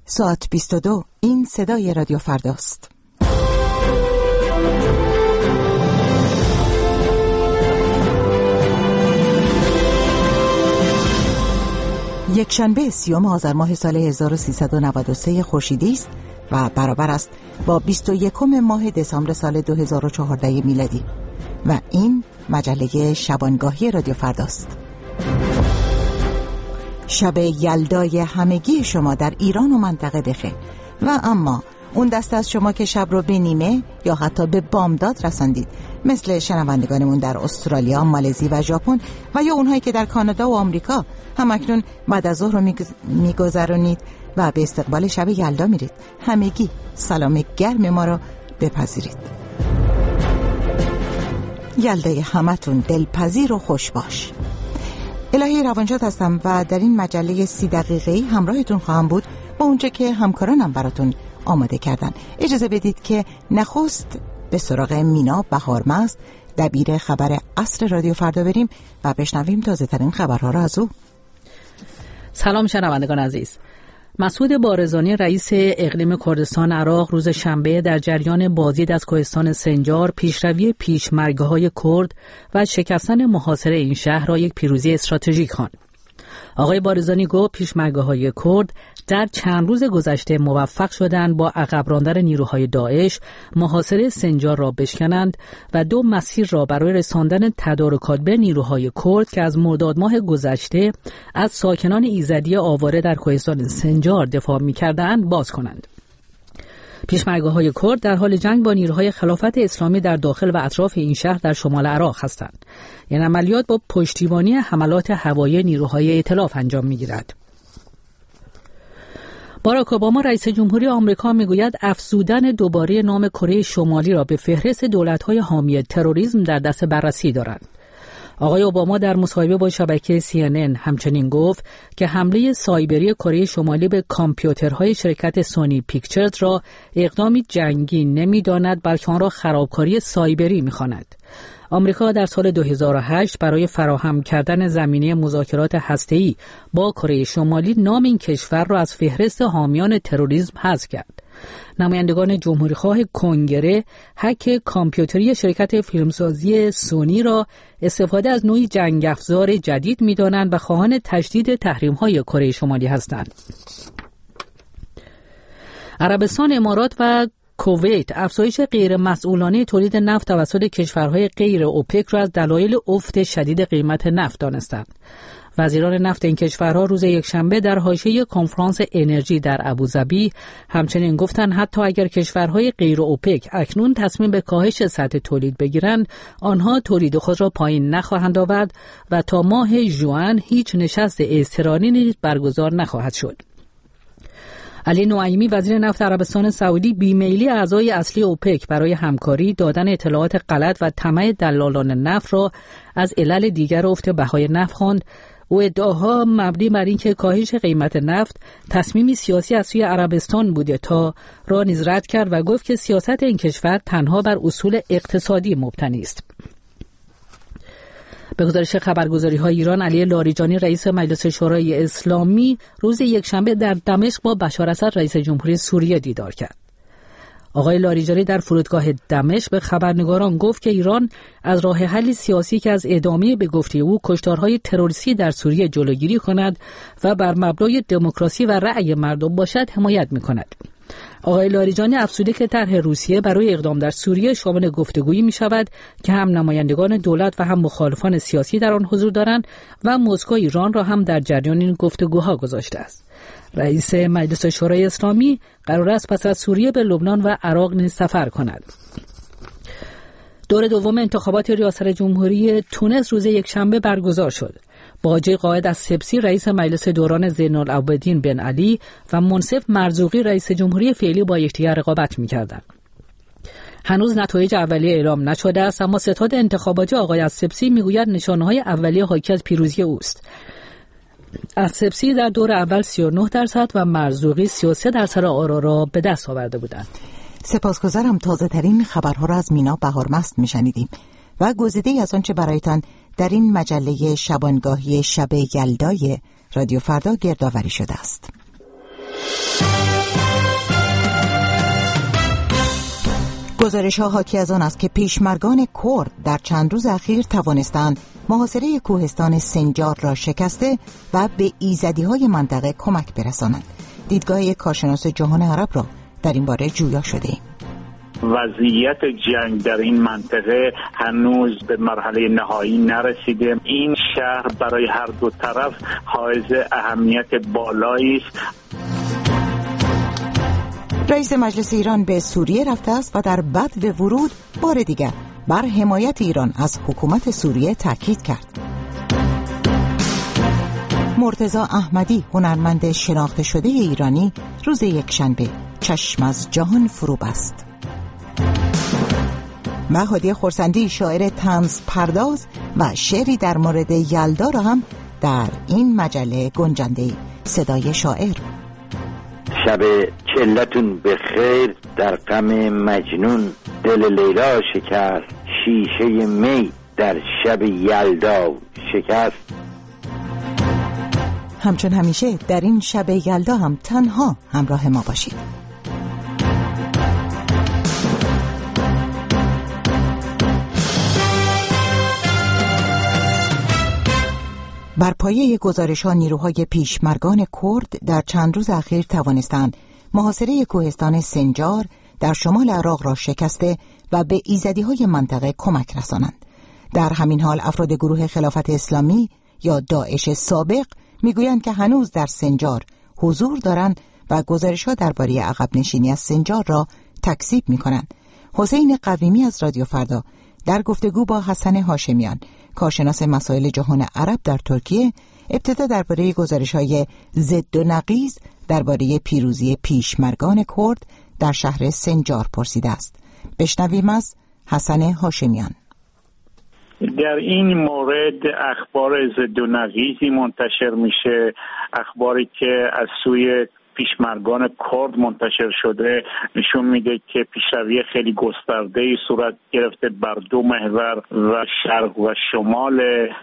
ساعت 22. این صدای رادیو فرداست. یکشنبه 30 آذر ماه سال 1393 خورشیدی است و برابر است با 21 ماه دسامبر سال 2014 میلادی و این مجله شبانگاهی رادیو فرداست. شب یلدای همگی شما در ایران و منطقه بخیر. و اما اون دست از شما که شب رو به نیمه یا حتی به بامداد رساندید، مثل شنوندگانمون در استرالیا، مالزی و ژاپن و یا اونهایی که در کانادا و آمریکا همکنون بعد از ظهر رو میگذرونید و به استقبال شب یلدا میرید، همگی سلام گرم ما رو بپذیرید. یلدای همتون دلپذیر و خوش باش. الهی روانشاد هستم و در این مجله 30 دقیقه‌ای همراهتون خواهم بود با اونچه که همکارانم براتون آماده کردن. اجازه بدید که نخست به سراغ مینا بهارمست، دبیر خبر عصر رادیو فردا بریم و بشنویم تازه ترین خبرها را از او. سلام شنوندگان عزیز. مسعود بارزانی رئیس اقلیم کردستان عراق روز شنبه در جریان بازدید از کوهستان سنجار پیشروی پیشمرگ‌های کرد و شکستن محاصره این شهر را یک پیروزی استراتژیک خواند. آقای بارزانی گفت پیشمرگ‌های کرد در چند روز گذشته موفق شدند با عقب راندن نیروهای داعش محاصره سنجار را بشکنند و 2 مسیر را برای رساندن تدارکات به نیروهای کرد که از مرداد ماه گذشته از ساکنان ایزدی آواره در کوهستان سنجار دفاع می‌کردند باز کنند. پیشمرگ‌های کرد در حال جنگ با نیروهای خلافت اسلامی در داخل و اطراف این شهر در شمال عراق هستند. این عملیات با پشتیبانی حملات هوایی نیروهای ائتلاف انجام می‌گیرد. باراک اوباما رئیس جمهوری آمریکا میگوید افزودن دوباره نام کره شمالی را به فهرست دولت‌های حامی تروریسم در دست بررسی دارند. آقای اوباما در مصاحبه با شبکه CNN همچنین گفت که حمله سایبری کره شمالی به کامپیوترهای شرکت سونی پیکچرز را اقدامی جنگی نمی‌داند بلکه آن را خرابکاری سایبری می‌خواند. آمریکا در سال 2008 برای فراهم کردن زمینه مذاکرات هسته‌ای با کره شمالی نام این کشور را از فهرست حامیان تروریسم حذف کرد. نمایندگان جمهوری‌خواه کنگره هک کامپیوتری شرکت فیلمسازی سونی را استفاده از نوعی جنگ افزار جدید می‌دانند و خواهان تشدید تحریم‌های کره شمالی هستند. عربستان، امارات و کویت افزایش غیر مسئولانه تولید نفت توسط کشورهای غیر اوپک را از دلایل افت شدید قیمت نفت دانستند. وزیران نفت این کشورها روز یکشنبه در حاشیه کنفرانس انرژی در ابوظبی همچنین گفتند حتی اگر کشورهای غیر اوپک اکنون تصمیم به کاهش سطح تولید بگیرند، آنها تولید خود را پایین نخواهند آورد و تا ماه ژوئن هیچ نشست اضطراری نیز برگزار نخواهد شد. علی نعیمی وزیر نفت عربستان سعودی بیمیلی اعضای اصلی اوپک برای همکاری، دادن اطلاعات غلط و طمع دلالان نفت را از علل دیگر افت بهای نفت خواند. او ادعاها مبنی بر اینکه کاهش قیمت نفت تصمیمی سیاسی از سوی عربستان بوده تا را نیز رد کرد و گفت که سیاست این کشور تنها بر اصول اقتصادی مبتنی است. به گزارش خبرگزاری‌های ایران، علی لاریجانی رئیس مجلس شورای اسلامی روز یکشنبه در دمشق با بشار اسد رئیس جمهوری سوریه دیدار کرد. آقای لاریجانی در فرودگاه دمشق به خبرنگاران گفت که ایران از راه حل سیاسی که از ادامه به گفته او کشتارهای تروریستی در سوریه جلوگیری کند و بر مبنای دموکراسی و رأی مردم باشد حمایت می‌کند. آقای لاریجانی افزوده که طرح روسیه برای اقدام در سوریه شامل گفتگویی می شود که هم نمایندگان دولت و هم مخالفان سیاسی در آن حضور دارند و مسکو ایران را هم در جریان این گفتگوها گذاشته است. رئیس مجلس شورای اسلامی قرار است پس از سوریه به لبنان و عراق نیز سفر کند. دور دوم انتخابات ریاست جمهوری تونس روز یکشنبه برگزار شد. باجی قائد از سپسی رئیس مجلس دوران زین‌العابدین بن علی و منصف مرزوقی رئیس جمهوری فعلی با یکدیگر رقابت می‌کردند. هنوز نتایج اولیه اعلام نشده است، اما ستاد انتخاباتی آقای از سپسی میگوید نشانه‌های اولیه حاکی از پیروزی اوست. از سپسی در دور اول 39% و مرزوقی 33% آرا را به دست آورده بودند. سپاسگزارم. تازه ترین خبرها را از مینا بهارمست میشنیدیم و گزیده‌ای از آنچه برایتان در این مجله شبانگاهی شب یلدای رادیو فردا گردآوری شده است. گزارش‌ها حاکی از آن است که پیشمرگان کرد در چند روز اخیر توانستند محاصره کوهستان سنجار را شکسته و به ایزدی‌های منطقه کمک برسانند. دیدگاه یک کارشناس جهان عرب را در این باره جویا شده ایم. وضعیت جنگ در این منطقه هنوز به مرحله نهایی نرسیده. این شهر برای هر دو طرف حائز اهمیت بالایی است. رئیس مجلس ایران به سوریه رفته است و در بدو ورود بار دیگر بر حمایت ایران از حکومت سوریه تاکید کرد. مرتضی احمدی، هنرمند شناخته شده ایرانی، روز یکشنبه چشم از جهان فرو بست. هادی خرسندی، شاعر طنز پرداز و شعری در مورد یلدا را هم در این مجله گنجانده. صدای شاعر: شب چلتون به خیر، در غم مجنون دل لیلا شکست، شیشه می در شب یلدا شکست. همچون همیشه در این شب یلدا هم تنها همراه ما باشید. بر پایه گزارش‌ها نیروهای پیشمرگان کرد در چند روز اخیر توانستند محاصره کوهستان سنجار در شمال عراق را شکسته و به ایزدی‌های منطقه کمک رسانند. در همین حال افراد گروه خلافت اسلامی یا داعش سابق میگویند که هنوز در سنجار حضور دارند و گزارش‌ها درباره عقب نشینی از سنجار را تکذیب می‌کنند. حسین قویمی از رادیو فردا در گفتگو با حسن هاشمیان، کارشناس مسائل جهان عرب در ترکیه، ابتدا درباره گزارش‌های ضد و نقیض درباره پیروزی پیشمرگان کرد در شهر سنجار پرسیده است. بشنویم از حسن هاشمیان. در این مورد اخبار ضد و نقیضی منتشر میشه. اخباری که از سوی پیشمرگان کرد منتشر شده نشون میده که پیشروی خیلی گسترده‌ای صورت گرفته بر دو محور و شرق و شمال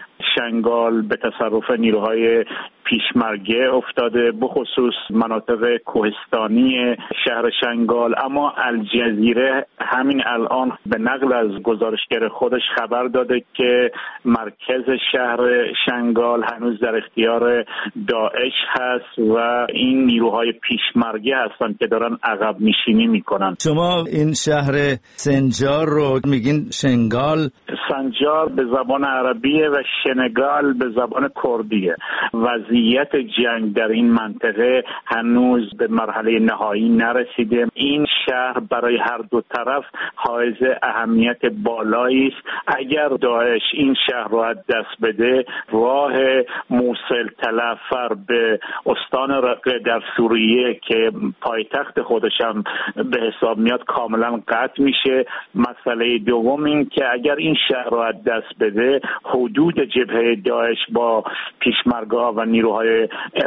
شنگال به تصرف نیروهای پیشمرگه افتاده، بخصوص مناطق کوهستانی شهر شنگال. اما الجزیره همین الان به نقل از گزارشگر خودش خبر داده که مرکز شهر شنگال هنوز در اختیار داعش هست و این نیروهای پیشمرگه هستند که دارن عقب نشینی میکنن. شما این شهر سنجار رو میگین شنگال؟ سنجار به زبان عربیه و شنگال به زبان کردیه. وضعیت جنگ در این منطقه هنوز به مرحله نهایی نرسیده. این شهر برای هر دو طرف حائز اهمیت بالایی است. اگر داعش این شهر را از دست بده، راه موصل تلفر به استان رقه در سوریه که پایتخت خودش هم به حساب میاد کاملا قطع میشه. مسئله دوم این که اگر این شهر را از دست بده، حدود جبهه داعش با پیشمرگ‌ها و نیروهای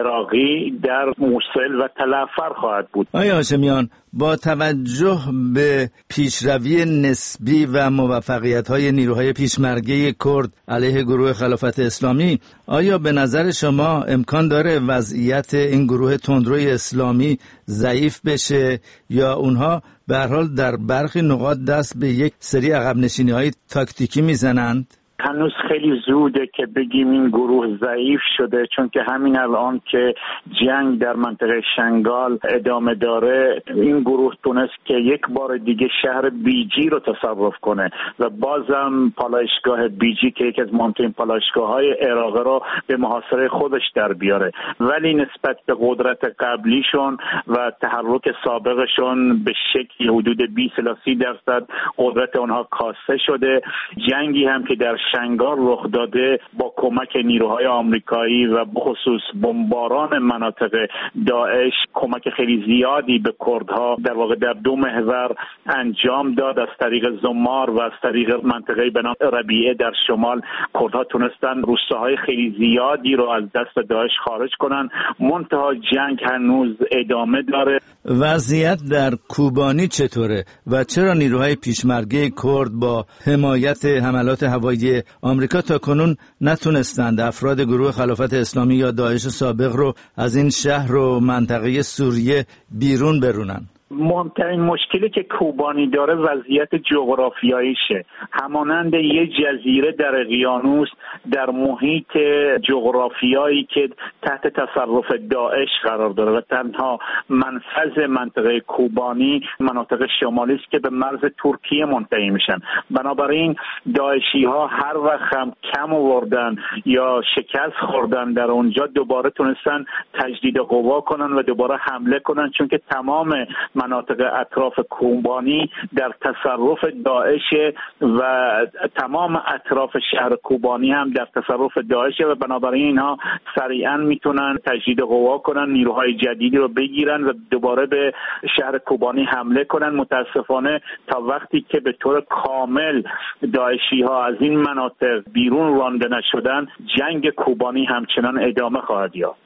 عراقی در موصل و تلفر خواهد بود. آقای هاشمیان، با توجه به پیشروی نسبی و موفقیت‌های نیروهای پیشمرگه کرد علیه گروه خلافت اسلامی، آیا به نظر شما امکان داره وضعیت این گروه تندروی اسلامی ضعیف بشه یا اونها به هر حال در برخی نقاط دست به یک سری عقب نشینی‌های تاکتیکی میزنند؟ هنوز خیلی زوده که بگیم این گروه ضعیف شده، چون که همین الان که جنگ در منطقه شنگال ادامه داره، این گروه تونست که یک بار دیگه شهر بیجی رو تصرف کنه و بازم پالایشگاه بیجی که یکی از مهمترین پالایشگاه‌های عراق رو به محاصره خودش در بیاره. ولی نسبت به قدرت قبلیشون و تحرک سابقشون به شکلی حدود 20 الی 30% قدرت اونها کاسته شده. جنگی هم که در شنگال رخ داده با کمک نیروهای آمریکایی و بخصوص بمباران مناطق داعش کمک خیلی زیادی به کردها در واقع در دو محور انجام داد. از طریق زمار و از طریق منطقه به نام ربیعه در شمال کردها تونستن روستاهای خیلی زیادی رو از دست داعش خارج کنن. منتها جنگ هنوز ادامه داره. وضعیت در کوبانی چطوره و چرا نیروهای پیشمرگه کرد با حمایت حملات هوایی آمریکا تا کنون نتونستند افراد گروه خلافت اسلامی یا داعش سابق رو از این شهر و منطقه سوریه بیرون برونن؟ مهمترین مشکلی که کوبانی داره وضعیت جغرافیاییشه. همانند یه جزیره در اقیانوس در محیط جغرافیایی که تحت تصرف داعش قرار داره و تنها منفذ منطقه کوبانی مناطق شمالی است که به مرز ترکیه منتهی میشن. بنابراین داعشی ها هر وقت هم کم آوردن یا شکست خوردن در اونجا دوباره تونستن تجدید قوا کنن و دوباره حمله کنن، چون که تمام مناطق اطراف کوبانی در تصرف داعش و تمام اطراف شهر کوبانی هم در تصرف داعش و بنابراین اینها سریعا میتونن تجدید قوا کنن، نیروهای جدیدی رو بگیرن و دوباره به شهر کوبانی حمله کنن. متاسفانه تا وقتی که به طور کامل داعشی ها از این مناطق بیرون رانده نشدن، جنگ کوبانی همچنان ادامه خواهد یافت.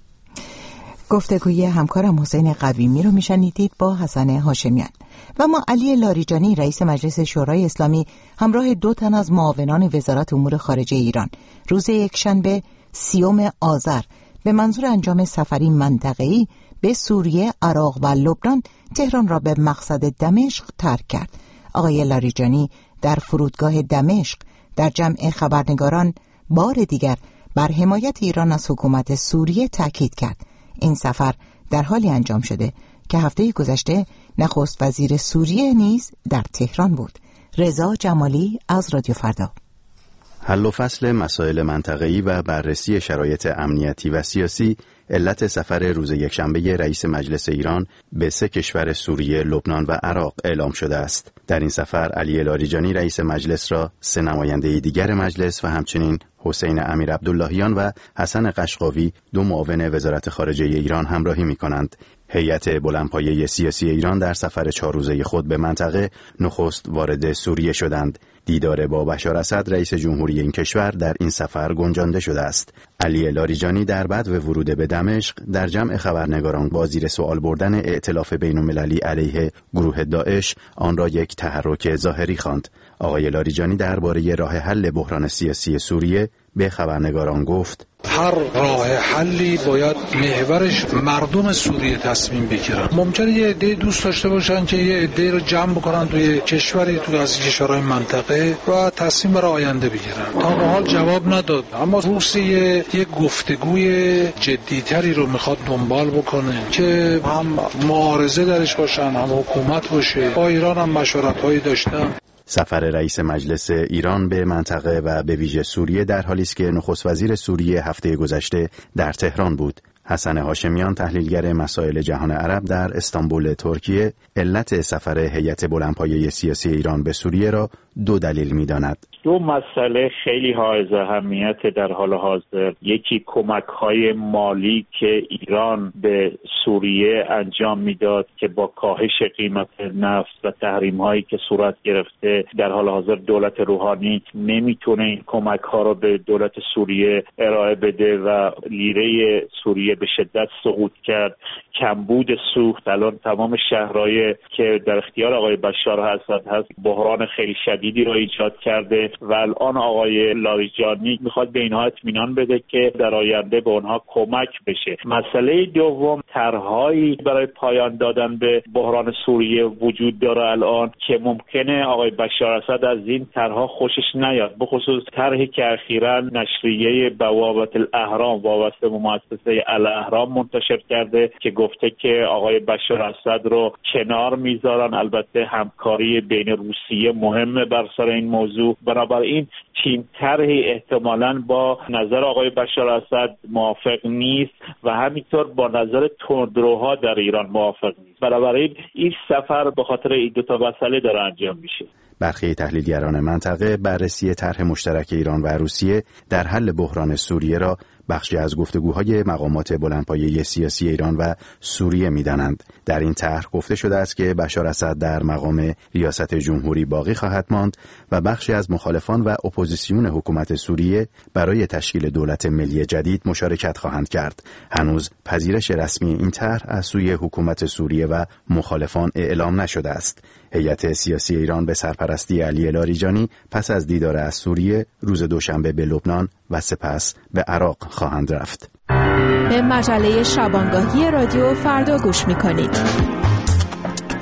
گفتگوی همکارم حسین قویمی رو میشنیدید با حسن هاشمیان. و ما علی لاریجانی رئیس مجلس شورای اسلامی همراه 2 تن از معاونان وزارت امور خارجه ایران روز یکشنبه 30 آذر به منظور انجام سفری منطقه‌ای به سوریه، عراق و لبنان تهران را به مقصد دمشق ترک کرد. آقای لاریجانی در فرودگاه دمشق در جمع خبرنگاران بار دیگر بر حمایت ایران از حکومت سوریه تاکید کرد. این سفر در حالی انجام شده که هفته گذشته نخست وزیر سوریه نیز در تهران بود. رضا جمالی از رادیو فردا. حل و فصل مسائل منطقه‌ای و بررسی شرایط امنیتی و سیاسی علت سفر روز یکشنبه رئیس مجلس ایران به 3 کشور سوریه، لبنان و عراق اعلام شده است. در این سفر علی لاریجانی رئیس مجلس را 3 نماینده دیگر مجلس و همچنین حسین امیر عبداللهیان و حسن قشقاوی 2 معاون وزارت خارجه ایران همراهی می‌کنند. هیئت بلندپایه سیاسی ایران در سفر 4 روزه خود به منطقه نخست وارد سوریه شدند. دیدار با بشار اسد رئیس جمهوری این کشور در این سفر گنجانده شده است. علی لاریجانی در بدو ورود به دمشق در جمع خبرنگاران با زیر سوال بردن ائتلاف بین‌المللی علیه گروه داعش آن را یک تحرک ظاهری خواند. آقای لاریجانی درباره راه حل بحران سیاسی سوریه به خبرنگاران گفت: هر راه حلی باید محورش مردم سوریه تصمیم بگیرن. ممکنه یه عده دوست داشته باشن که یه عده رو جمع بکنن توی کشوری، توی از کشورهای منطقه و تصمیم برای آینده بگیرن. تا به حال جواب نداد، اما روسیه یه گفتگوی جدیتری رو میخواد دنبال بکنه که هم معارضه درش باشن، هم حکومت باشه. با ایران هم مشورت‌هایی داشتن. سفر رئیس مجلس ایران به منطقه و به ویژه سوریه در حالی است که نخست وزیر سوریه هفته گذشته در تهران بود. حسن هاشمیان تحلیلگر مسائل جهان عرب در استانبول ترکیه علت سفر هیئت بلندپایه سیاسی ایران به سوریه را 2 دلیل می‌داند. 2 مسئله خیلی حائز اهمیت در حال حاضر. یکی کمک‌های مالی که ایران به سوریه انجام میداد که با کاهش قیمت نفت و تحریم‌هایی که صورت گرفته در حال حاضر دولت روحانی نمیتونه این کمک‌ها رو به دولت سوریه ارائه بده و لیره سوریه به شدت سقوط کرد. کمبود سوخت، الان تمام شهرهای که در اختیار آقای بشار اسد هست بحران خیلی شدیدی رو ایجاد کرده و الان آقای لاریجانی میخواد به اینها اطمینان بده که در آینده به اونها کمک بشه. مسئله دوم، طرحهایی برای پایان دادن به بحران سوریه وجود داره الان که ممکنه آقای بشار اسد از این طرحها خوشش نیاد، به خصوص طرحی که اخیراً نشریه بوابة الاهرام وابسته به مؤسسه الاهرام منتشر کرده که گفته که آقای بشار اسد رو کنار میذارن. البته همکاری بین روسیه مهمه بر سر این موضوع، بنابراین چین طرحی احتمالاً با نظر آقای بشار اسد موافق نیست و همینطور با نظر تندروها در ایران موافق نیست. بنابراین این سفر به خاطر این 2 تا مسئله داره انجام میشه. برخی تحلیلگران منطقه بررسی طرح مشترک ایران و روسیه در حل بحران سوریه را بخشی از گفتگوهای مقامات بلندپایه سیاسی ایران و سوریه می‌دانند. در این طرح گفته شده است که بشار اسد در مقام ریاست جمهوری باقی خواهد ماند و بخشی از مخالفان و اپوزیسیون حکومت سوریه برای تشکیل دولت ملی جدید مشارکت خواهند کرد. هنوز پذیرش رسمی این طرح از سوی حکومت سوریه و مخالفان اعلام نشده است. هیئت سیاسی ایران به سرپرستی علی لاریجانی پس از دیدار از سوریه روز دوشنبه به لبنان و سپس به عراق خواهند رفت. به مجله شبانگاهی رادیو فردا گوش می‌کنید.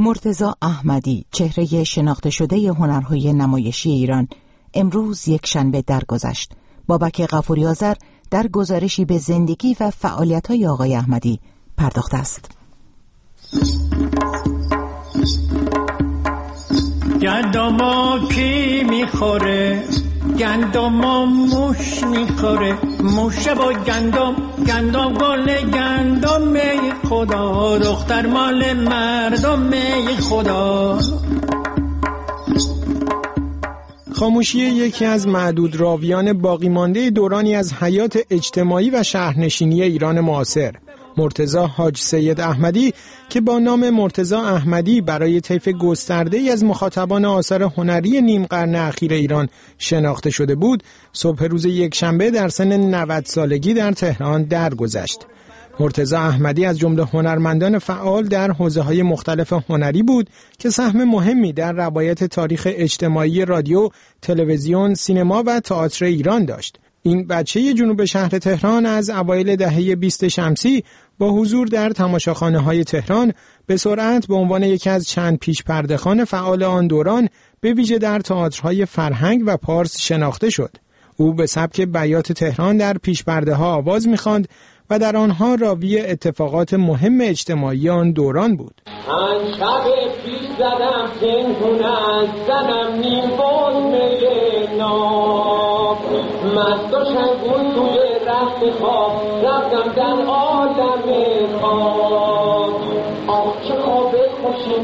مرتضی احمدی، چهره شناخته شده هنرهای نمایشی ایران، امروز یکشنبه درگذشت. بابک غفوری آذر در گزارشی به زندگی و فعالیت‌های آقای احمدی پرداخته است. گندما کی میخوره؟ گندما موش میخوره. موشه با گندم گل گندم خدا. دختر مال مردم خدا. خاموشی یکی از معدود راویان باقی مانده دورانی از حیات اجتماعی و شهرنشینی ایران معاصر، مرتضی حاج سید احمدی که با نام مرتضی احمدی برای طیف گسترده‌ای از مخاطبان آثار هنری نیم قرن اخیر ایران شناخته شده بود، صبح روز یکشنبه در سن 90 سالگی در تهران درگذشت. مرتضی احمدی از جمله هنرمندان فعال در حوزه‌های مختلف هنری بود که سهم مهمی در روایت تاریخ اجتماعی رادیو، تلویزیون، سینما و تئاتر ایران داشت. این بچه جنوب شهر تهران از اوایل دهه 20 شمسی با حضور در تماشاخانه‌های تهران به سرعت به عنوان یکی از چند پیش‌پرده‌خوان فعال آن دوران به ویژه در تئاترهای فرهنگ و پارس شناخته شد. او به سبک بیات تهران در پیش‌پرده‌ها آواز می‌خواند و در آنها راوی اتفاقات مهم اجتماعی آن دوران بود. آن شب پیش زدم پنهون از زنم نیم بود ناب مست و شنگون توی رخت خواب رفتم در عالم خواب. آخ چه خواب خوشی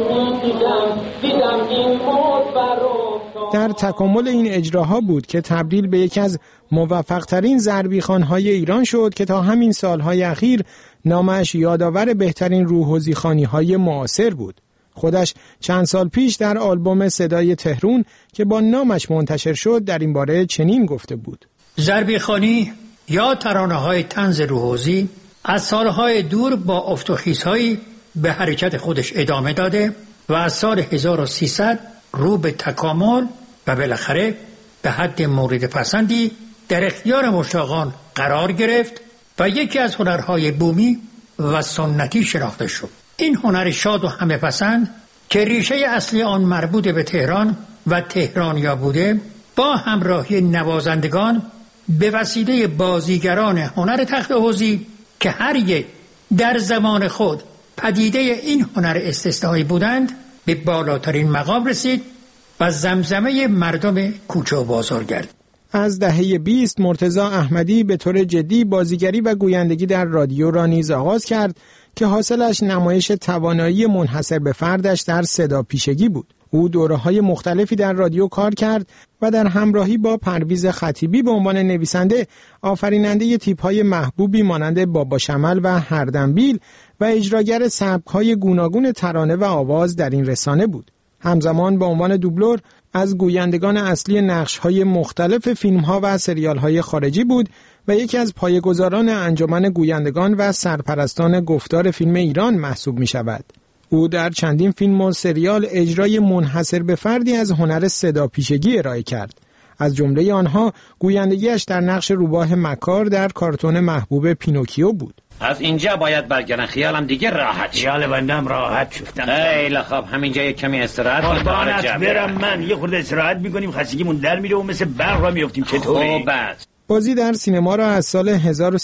دیدم این بود برام. در تکامل این اجراها بود که تبدیل به یکی از موفق‌ترین ضربیخوان‌های ایران شد که تا همین سالهای اخیر نامش یادآور بهترین روحوزیخوانی‌های معاصر بود. خودش چند سال پیش در آلبوم صدای تهرون که با نامش منتشر شد در این باره چنین گفته بود: ضربیخوانی یا ترانه‌های طنز روحوزی از سالهای دور با افت و خیزهایی به حرکت خودش ادامه داده و از سال 1300 رو به تکامل و بالاخره به حد مورد پسندی در اختیار مشتاقان قرار گرفت و یکی از هنرهای بومی و سنتی شناخته شد. این هنر شاد و همه پسند که ریشه اصلی آن مربوط به تهران و تهرانیا بوده، با همراهی نوازندگان به وسیله بازیگران هنر تخت حوزی که هر یک در زمان خود پدیده این هنر استثنایی بودند، به بالاترین مقام رسید و زمزمه مردم کوچه و بازار گردید. از دهه 20 مرتضی احمدی به طور جدی بازیگری و گویندگی در رادیو را نیز آغاز کرد که حاصلش نمایش توانایی منحصر به فردش در صدا پیشگی بود. او دوره‌های مختلفی در رادیو کار کرد و در همراهی با پرویز خطیبی به عنوان نویسنده آفریننده تیپ‌های محبوبی مانند بابا شمل و هردنبیل و اجراگر سبک‌های گوناگون ترانه و آواز در این رسانه بود. همزمان به عنوان دوبلور از گویندگان اصلی نقش‌های مختلف فیلم‌ها و سریال‌های خارجی بود و یکی از پایه‌گذاران انجمن گویندگان و سرپرستان گفتار فیلم ایران محسوب می‌شود. او در چندین فیلم و سریال اجرای منحصر به فردی از هنر صدا پیشگی ارائه کرد. از جمله آنها گویندگیش در نقش روباه مکار در کارتون محبوب پینوکیو بود. از اینجا باید برگردن، خیالم دیگه راحت شد. خیال بندم راحت شدم. خیلی خوب، همینجا یک کمی استراحت کنیم. قربانت برم من، یه خورده استراحت میکنیم، خستگیمون در میره و مثل برق را میافتیم. چطوری؟ خوب است. بازی در سینما را از سال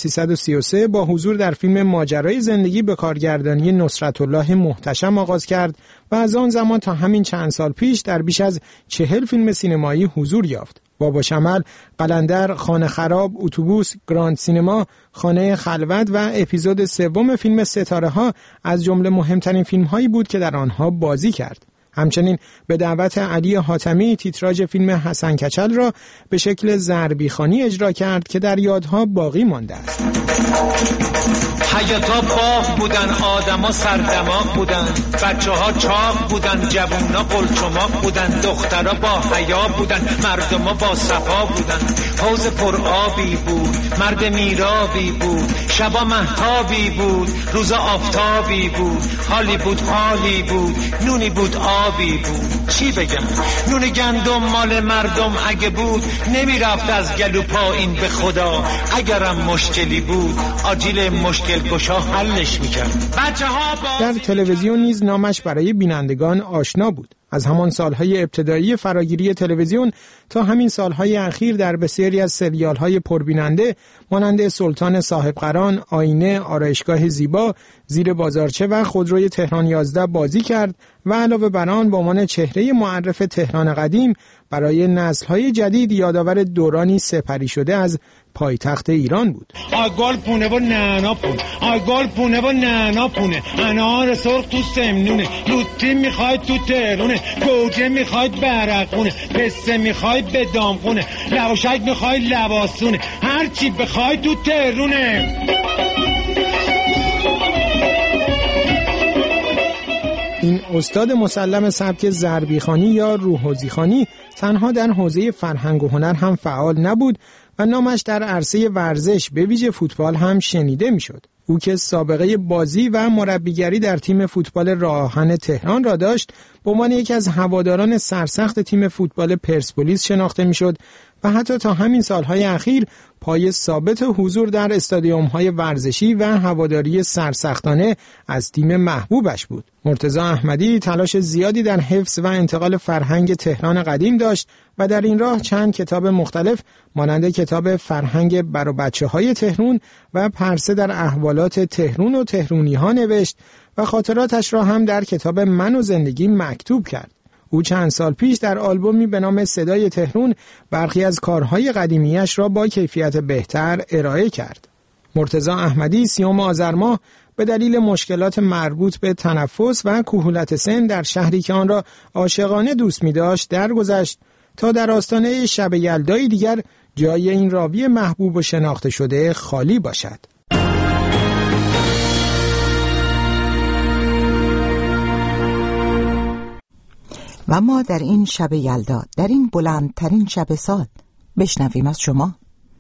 1333 با حضور در فیلم ماجرای زندگی به کارگردانی نصرت الله محتشم آغاز کرد و از آن زمان تا همین چند سال پیش در بیش از 40 فیلم سینمایی حضور یافت. بابا شمل، قلندر، خانه خراب، اتوبوس، گراند سینما، خانه خلوت و اپیزود 3 فیلم ستاره ها از جمله مهمترین فیلم هایی بود که در آنها بازی کرد. همچنین به دعوت علی حاتمی تیتراژ فیلم حسن کچل را به شکل ضربیخوانی اجرا کرد که در یادها باقی مانده است. حیاتا باغ بودن، آدما سردماغ بودن، بچه‌ها چاق بودن، جوونا قلچماق بودن، دخترها با حیا بودن، مردما با صفا بودن. حوض پر آبی بود، مرد میرابی بود، شبا مهتابی بود، روزا آفتابی بود، حالی بود حالی بود، نونی بود آبی بود. چی بگم نون گندم مال مردم اگه بود نمیرفت از گلو پایین به خدا. اگرم مشکلی بود آجیل مشکل گشا حلش میکرد. در تلویزیون نیز نامش برای بینندگان آشنا بود. از همان سالهای ابتدایی فراگیری تلویزیون تا همین سالهای اخیر در بسیاری از سریالهای پربیننده مانند سلطان صاحبقران، آینه، آرایشگاه زیبا، زیر بازارچه و خودروی تهران 11 بازی کرد و علاوه بر آن به عنوان چهره معرف تهران قدیم برای نسل‌های جدید یادآور دورانی سپری شده از پایتخت ایران بود. آگل پونه و نعنا پونه، آگل پونه و نعنا پونه، انار سرخ تو سمنونه، لوتی میخواید تو تهرونه، گوجه میخواید برقونه، پسته میخواید به دامخونه، لواشک میخواید لباسونه، هر چی بخواید تو تهرونه. این استاد مسلم سبک ضربیخوانی یا روحوزیخوانی تنها در حوزه فرهنگ و هنر هم فعال نبود و نامش در عرصه ورزش به ویژه فوتبال هم شنیده میشد. او که سابقه بازی و مربیگری در تیم فوتبال راه آهن تهران را داشت، به عنوان یکی از هواداران سرسخت تیم فوتبال پرسپولیس شناخته میشد و حتی تا همین سالهای اخیر پای ثابت حضور در استادیوم‌های ورزشی و هواداری سرسختانه از تیم محبوبش بود. مرتضی احمدی تلاش زیادی در حفظ و انتقال فرهنگ تهران قدیم داشت و در این راه چند کتاب مختلف مانند کتاب فرهنگ بر بچه‌های تهران و پرسه در احوالات تهران و تهرونی‌ها نوشت و خاطراتش را هم در کتاب من و زندگی مکتوب کرد. او چند سال پیش در آلبومی به نام صدای تهران برخی از کارهای قدیمیش را با کیفیت بهتر ارائه کرد. مرتضی احمدی 30 آذر ماه به دلیل مشکلات مربوط به تنفس و کهولت سن در شهری که آن را عاشقانه دوست می داشت درگذشت تا در آستانه شب یلدای دیگر جای این راوی محبوب و شناخته شده خالی باشد. و ما در این شب یلدا، در این بلندترین شب سال، بشنویم از شما.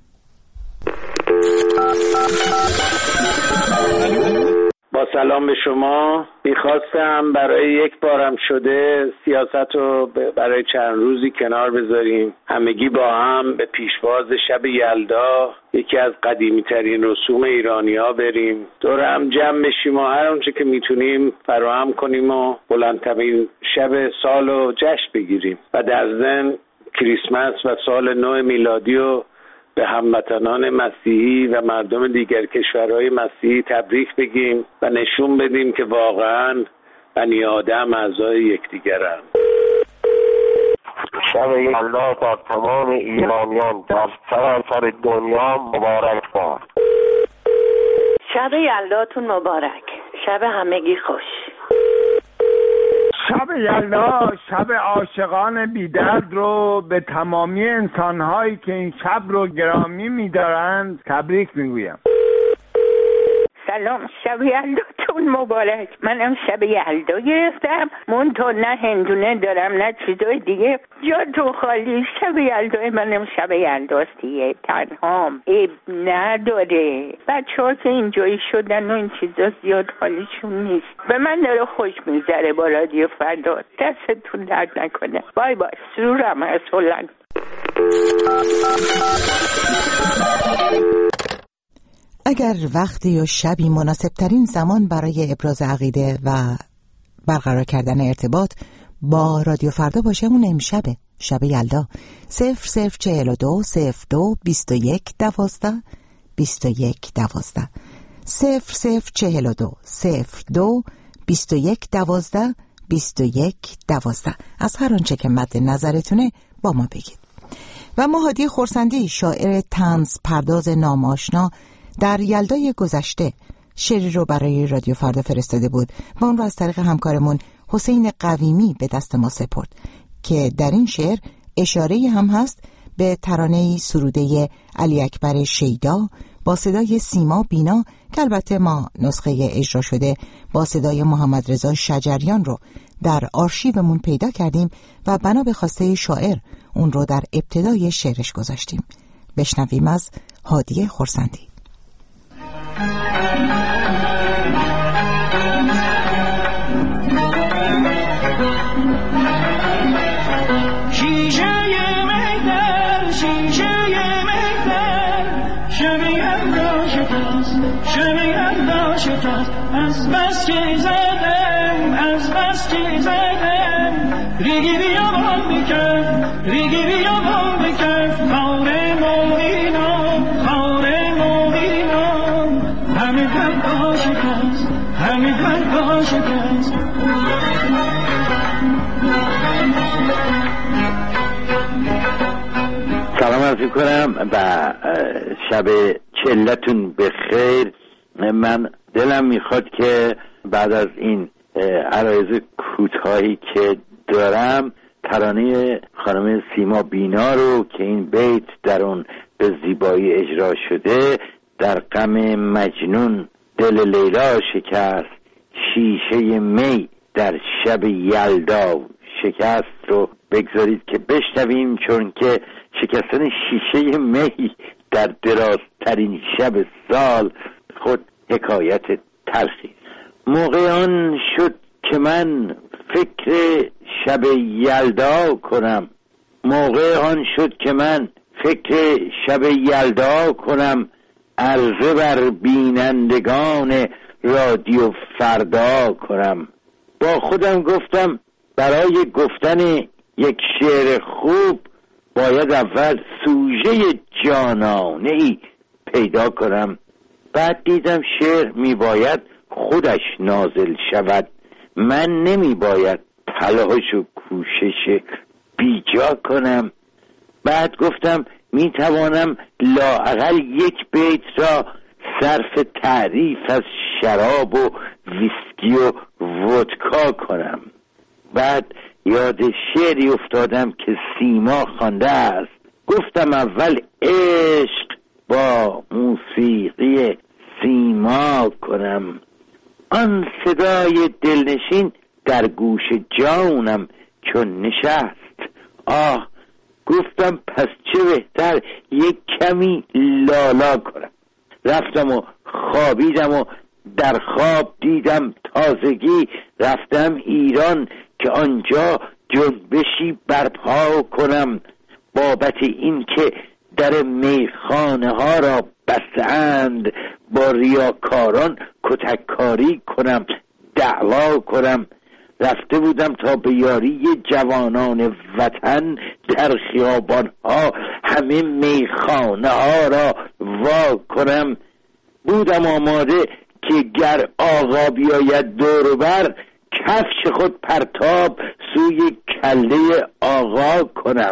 با سلام به شما. میخواستم برای یک بارم شده سیاست رو برای چند روزی کنار بذاریم، همگی با هم به پیشواز شب یلدا، یکی از قدیمی ترین رسوم ایرانی ها بریم، دور هم جمع بشیم و هر اونچه که میتونیم فراهم کنیم و بلندترین شب سال رو جشن بگیریم و در ضمن کریسمس و سال نو میلادی و به هموطنان مسیحی و مردم دیگر کشورهای مسیحی تبریک بگیم و نشون بدیم که واقعاً بنی آدم اعضای یکدیگرند. شب یلدا در تمام ایرانیان در سراسر دنیا مبارک باد. شب یلداتون مبارک. شب همگی خوش. شب یلدا شب عاشقان بی‌درد رو به تمامی انسان‌هایی که این شب رو گرامی می‌دارند تبریک می‌گویم. سلام، شب یلداتون مبارک. منم شب یلدا گرفتم، منتها نه هندونه دارم نه چیزای دیگه، جاتون خالی. شب یلدا منم شب یلداست دیگه، تنهام، عیب نداره. بچه‌ها که اینجایی شدن و این چیزا زیاد حالیشون نیست. به من داره خوش میگذره با رادیو فردا. دستتون درد نکنه. بای بای. سرورم از هلند. اگر وقتی یا شبی مناسب ترین زمان برای ابراز عقیده و برقرار کردن ارتباط با رادیو فردا باشه، اون امشبه، شب یلدا. 0042 02 21 12 21 12 0042 02 21 12 21 12. از هر آنچه که مد نظرتونه با ما بگید. و ما هادی خرسندی، شاعر طنز پرداز ناماشنا، در یلدای گذشته شعری رو برای رادیو فردا فرستاده بود و اون رو از طریق همکارمون حسین قویمی به دست ما سپرد که در این شعر اشاره هم هست به ترانه‌ای سروده علی اکبر شیدا با صدای سیما بینا که البته ما نسخه اجرا شده با صدای محمد رضا شجریان رو در آرشیومون پیدا کردیم و بنا به خواسته شاعر اون رو در ابتدای شعرش گذاشتیم. بشنویم از هادی خرسندی. یلدا شکست شب یلدا شکست از بس که زدم از بس که زدم ریگی بیابان بکرد ریگی بیابان بکرد خاره موینان خاره موینان همه قلبا شکست همه قلبا شکست سلام عرض می‌کنم و شب چلتون بخیر. من دلم میخواد که بعد از این عرایض کوتاهی که دارم ترانه خانم سیما بینا رو که این بیت در اون به زیبایی اجرا شده، در غم مجنون دل لیلا شکست شیشه می در شب یلدا شکست رو بگذارید که بشنویم، چون که شکستن شیشه می در درازترین شب سال خود حکایت تلخی. موقع آن شد که من فکر شب یلدا کنم، موقع آن شد که من فکر شب یلدا کنم، عرضه بر بینندگان رادیو فردا کنم. با خودم گفتم برای گفتن یک شعر خوب باید اول سوژه جانانه ای پیدا کنم. بعد دیدم شعر میباید خودش نازل شود، من نمیباید تلاش و کوشش بیجا کنم. بعد گفتم میتوانم لااقل یک بیت را صرف تعریف از شراب و ویسکی و ودکا کنم. بعد یاد شعری افتادم که سیما خوانده است. گفتم اول عشق با موسیقی سیما کنم. آن صدای دلنشین در گوش جانم چون نشست، آه گفتم پس چه بهتر یک کمی لالا کنم. رفتم و خوابیدم و در خواب دیدم تازگی رفتم ایران که آنجا جنبشی برپا کنم بابت این که در میخانه ها را بستند، با ریاکاران کتککاری کنم، دعوا کنم. رفته بودم تا به یاری جوانان وطن در خیابان ها همه میخانه ها را وا کنم. بودم آماده که گر آقا بیاید دور بر، کفش خود پرتاب سوی کله آقا کنم.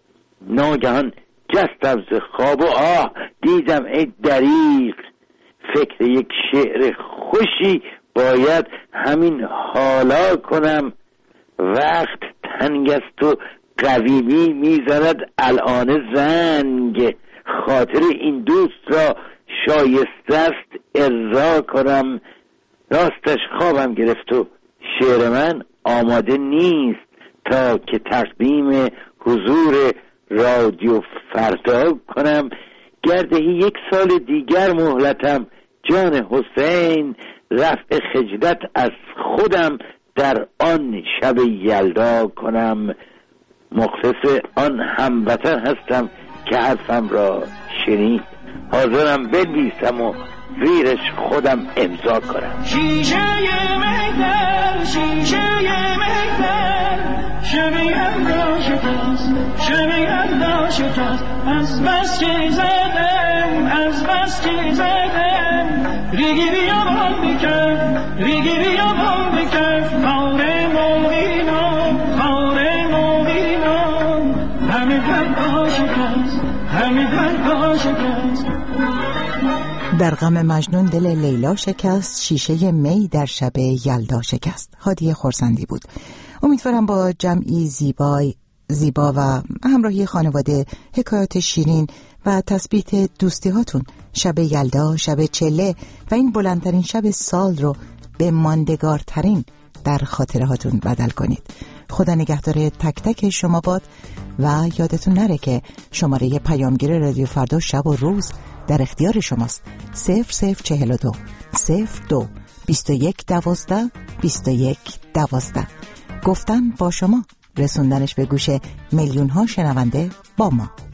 ناگهان جستم ز خواب و آه دیدم ای دریغ، فکر یک شعر خوشی باید همین حالا کنم. وقت تنگ است و قویمی میزند الان زنگ، خاطر این دوست را شایسته است ارضا کنم. راستش خوابم گرفت و شعر من آماده نیست تا که تقدیم حضور رادیو فردا کنم. گردهی 1 سال دیگر مهلتم جان حسین، رفع خجلت از خودم در آن شب یلدا کنم. مخلص آن هموطن هستم که حرفم را شنید، حاضرم بنویسم و زیرش خودم امضا کنم. شیشه مهتر شیشه مهتر شب یلدا شکست شب یلدا شکست از بس که زدم از بس که زدم ریگی بیابان بکرد ریگی بیابان بکرد خاره موینان خاره موینان همه قلبا شکست همه قلبا شکست. در غم مجنون دل لیلا شکست شیشه می در شب یلدا شکست. هادی خرسندی بود. امیدوارم با جمعی زیبا و همراهی خانواده، حکایات شیرین و تثبیت دوستی هاتون شب یلدا، شب چله و این بلندترین شب سال رو به ماندگارترین در خاطره هاتون بدل کنید. خدا نگهدار تک تک شما باد و یادتون نره که شماره پیامگیر رادیو فردا شب و روز در اختیار شماست. 0042 02 21 12 21 12. گفتن با شما، رسوندنش به گوش میلیون ها شنونده با ما.